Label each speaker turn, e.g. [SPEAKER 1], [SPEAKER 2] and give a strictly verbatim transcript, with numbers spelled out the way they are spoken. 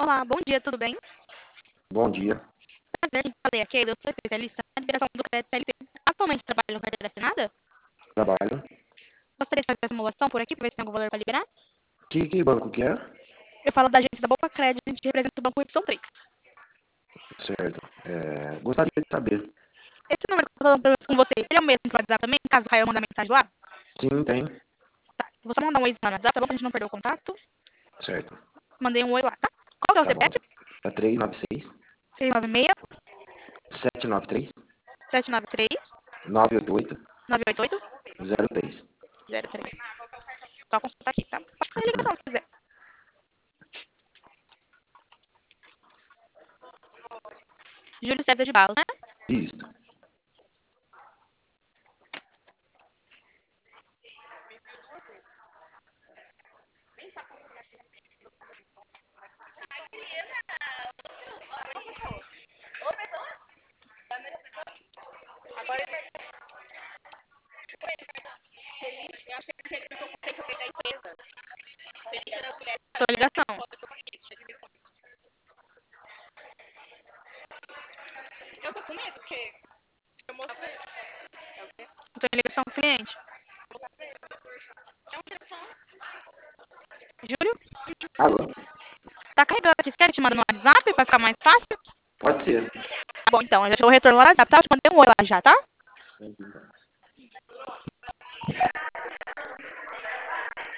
[SPEAKER 1] Olá, bom dia, tudo bem?
[SPEAKER 2] Bom dia.
[SPEAKER 1] Prazer em fazer aqui, eu sou especialista na liberação do crédito C L T. Atualmente trabalho no carteira assinada.
[SPEAKER 2] Trabalho.
[SPEAKER 1] Gostaria de fazer a simulação por aqui, para ver se tem algum valor para liberar.
[SPEAKER 2] Que, que banco que é?
[SPEAKER 1] Eu falo da agência da Boa Crédito, a gente representa o banco Y três.
[SPEAKER 2] Certo. É, gostaria de saber.
[SPEAKER 1] Esse número que eu estou falando com você, ele é o mesmo para WhatsApp também, caso caia eu mandar mensagem lá?
[SPEAKER 2] Sim, tem.
[SPEAKER 1] Tá, vou só mandar um oi lá no WhatsApp, tá bom? Pra gente não perder o contato.
[SPEAKER 2] Certo.
[SPEAKER 1] Mandei um oi lá, tá? Qual que é o
[SPEAKER 2] Tá bom.
[SPEAKER 1] C P F?
[SPEAKER 2] É três nove seis,
[SPEAKER 1] seis nove seis,
[SPEAKER 2] sete nove três,
[SPEAKER 1] sete nove três,
[SPEAKER 2] nove oito oito,
[SPEAKER 1] nove oito oito,
[SPEAKER 2] zero três.
[SPEAKER 1] zero três. Só consultar aqui, tá? Pode fazer a ligação se quiser. Júlio César de Barros, né?
[SPEAKER 2] Isso.
[SPEAKER 1] Sua ligação. Estou em ligação com o cliente. Júlio?
[SPEAKER 2] Alô?
[SPEAKER 1] Tá carregando aqui. Você quer que te mande no WhatsApp para ficar mais fácil?
[SPEAKER 2] Pode ser.
[SPEAKER 1] Tá bom, então. Eu já deixou o retorno lá no WhatsApp, tá? Eu te mandei um oi lá já, tá?